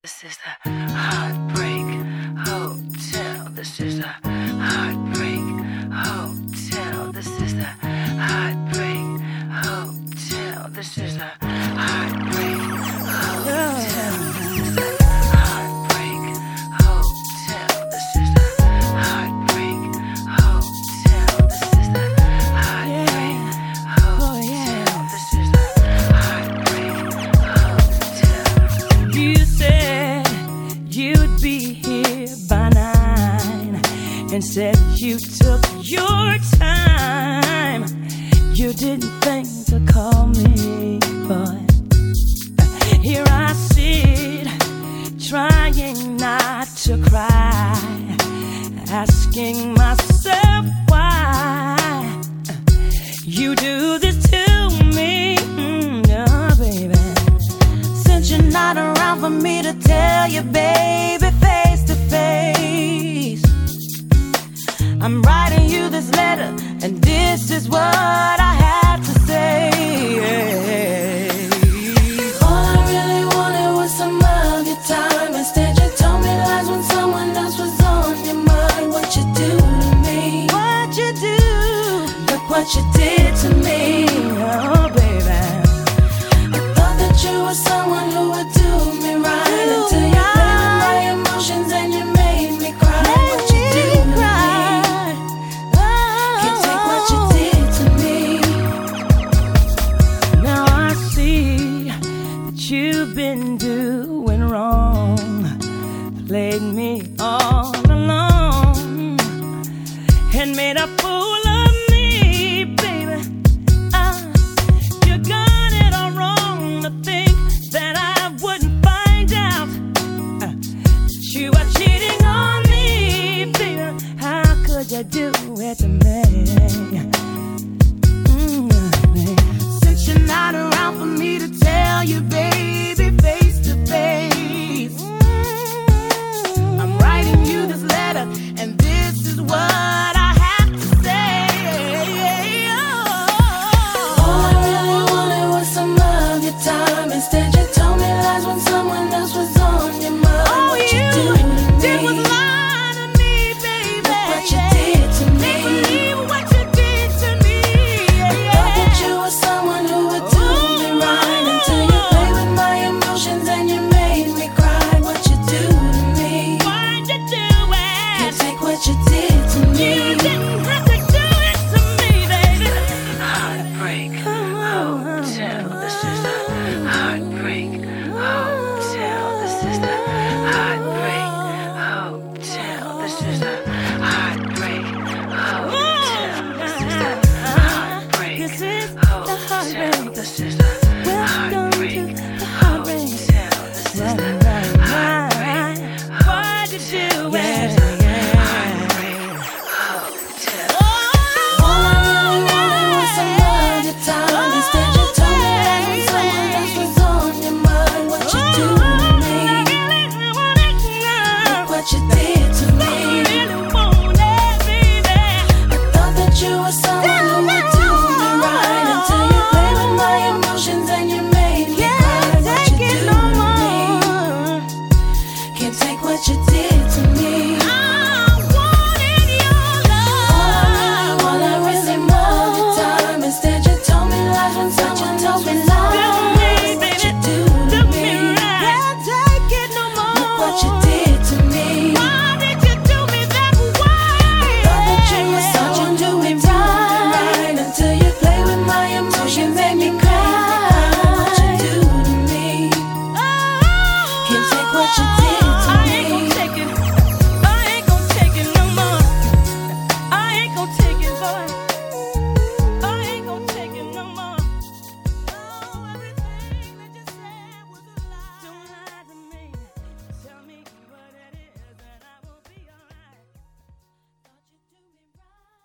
This is the Heartbreak Hotel. This is the Heartbreak Hotel. This is the Heartbreak Hotel. This is the Heartbreak Hotel. Heartbreak Hotel. This is the Heartbreak Hotel. This is the Heartbreak Hotel. This is the Heartbreak Hotel. You said you'd be here by 9 and said you took your time. You didn't think to call me, but here I sit, trying not to cry, asking myself why you do this to me, oh baby. Since you're not around for me to tell you, baby, face to face, I'm writing you this letter, and this is what I have to say. All I really wanted was some of your time. Instead you told me lies when someone else was on your mind. What you do to me? What you do? Look what you did to me, oh baby. I thought that you were someone who would do me right, until you played with my emotions and you made me cry. What you do to me? Can't take what you did to me. Now I see that you've been doing wrong, played me all along, and made a fool of me, baby. You got it all wrong to think that I wouldn't find out that you are cheating on me, baby. How could you do it to me? Since you're not around for me to tell you, baby, face to face, I'm writing you this letter, and this is what I have to say. All I really wanted was some of your time. Instead you told me lies when someone else was on your mind. Oh, what you do to me? Did was lie to me, baby. Look what you did to me. Can't believe what you did to me. I thought that you were someone who would do me right, until you played with my emotions and you made me cry. What you do to me? Why'd you do it? Can't take what you did to me. You didn't have to do it to me, baby. Heartbreak Hotel. This is the Heartbreak Hotel. This is the Heartbreak Hotel. This is the Heartbreak Hotel. This is the Heartbreak This is the Hotel. Heartbreak. This is the Welcome to Heartbreak the Heartbreak. Hotel. This is the Heartbreak Why'd you do it? Heartbreak Hotel. All I really wanted was some of your time. Instead you told me that when someone else was on your mind. What you do to me? Look what you did to me. I thought that you were someone who would do me right, until you played with my emotions and you made me cry. What you do to me? Can't take what you did to me. I wanted your love. All I really wanted was some of your time. Instead you told me lies when someone else was on. What you do to me? Can't take it no more. Look what you did.